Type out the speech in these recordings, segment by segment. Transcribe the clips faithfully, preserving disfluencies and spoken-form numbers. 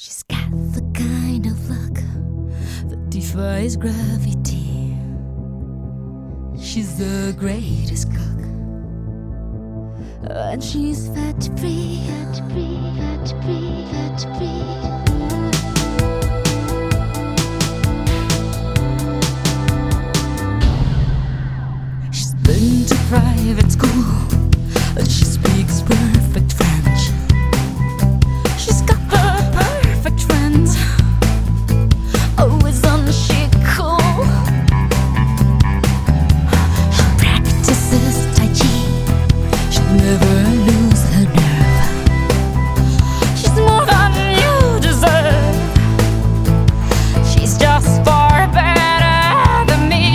She's got the kind of luck that defies gravity. She's the greatest cook, and she's fat free, fat free, fat free, fat free. She's been to private school, and she speaks perfect French. She's got her perfect friends, always on the chic cool. She practices Tai Chi, she'll never lose her nerve. She's more than you deserve, she's just far better than me.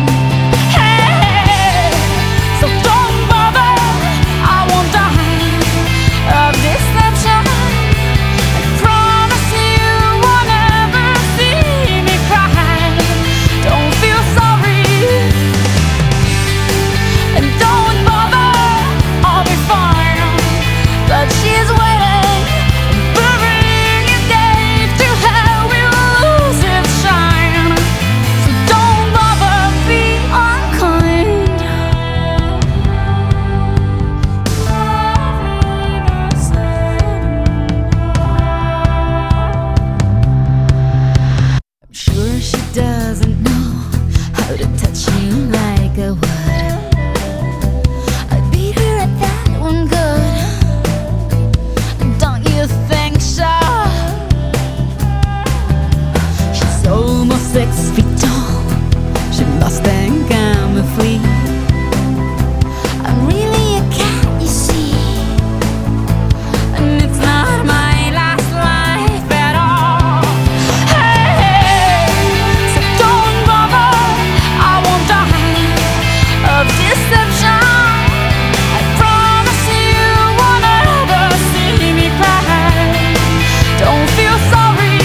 Hey, so don't bother, I won't die of deception. I promise you won't ever see me cry. Don't feel sorry, and don't bother, I'll be fine. But she's waiting, burying a gate to hell, we will lose its shine. So don't bother, be unkind. I'm sure she doesn't know how to touch you like I would. I beat her at that one good, don't you think so? She's almost six feet tall, she must think I'm a flea. I'm really a cat, you see, and it's not my last life at all. Hey, so don't bother, I won't die of deception. I promise you won't ever see me cry. Don't feel sorry,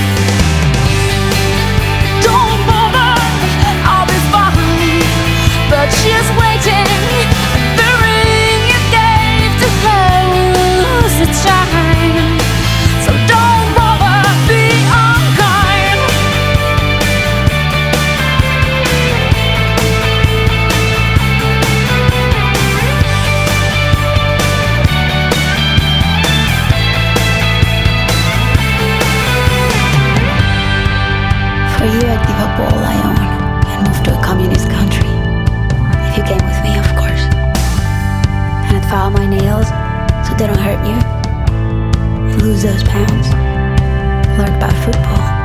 don't bother, I'll be fine. But she's waiting, burying a gate to hell, lose its shine. So don't bother, be unkind. For you, I'd give up all I own and move to a communist country. If you came with me, of course. And I'd file my nails so they don't hurt you. And lose those pounds. Learn about football.